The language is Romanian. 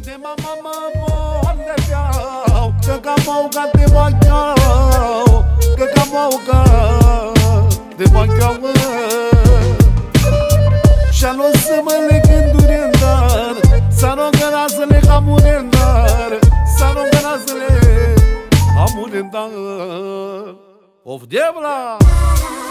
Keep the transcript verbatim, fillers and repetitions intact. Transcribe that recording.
De mama mama de piau, că camau ca de bagau, că camau ca de bagau. Și-a să mă le gânduri în dar, să nu găna să le hamure în dar, să nu găna să le hamure în dar. Of, diavla!